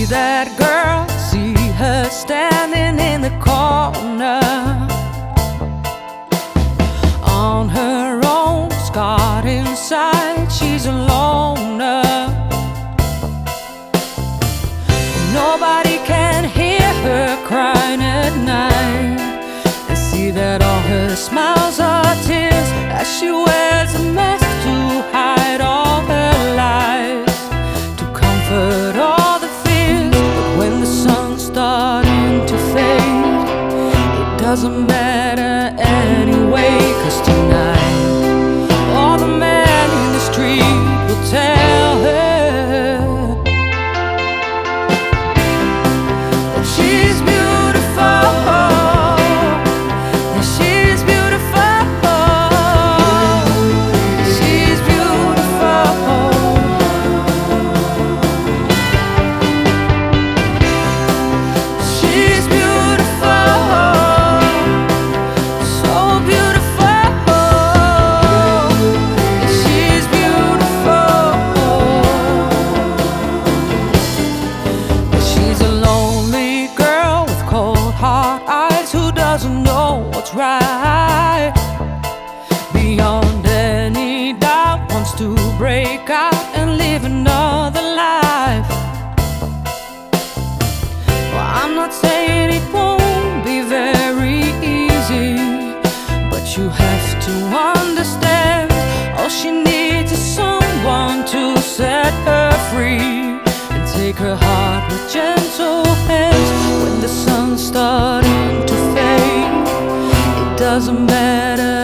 that girl, see her standing in the corner, on her own, scarred inside, she's a loner. Nobody can hear her crying at night, and see that all her smiles are tears, as she wears a mask to hide all her lies, to comfort all the fears. But when the sun's starting to fade, it doesn't matter anyway, 'cause tonight all the men in the street will tell her that she's beautiful, that she's beautiful, she's beautiful. She's beautiful, so beautiful, she's beautiful. But she's a lonely girl with cold hard eyes, who doesn't know what's right. Beyond any doubt, wants to break out and live another life. Well, I'm not saying it won't be very easy, but you have to understand, all she needs is someone to set her free, and take her heart with gentle hands. When the sun's starting to fade, it doesn't matter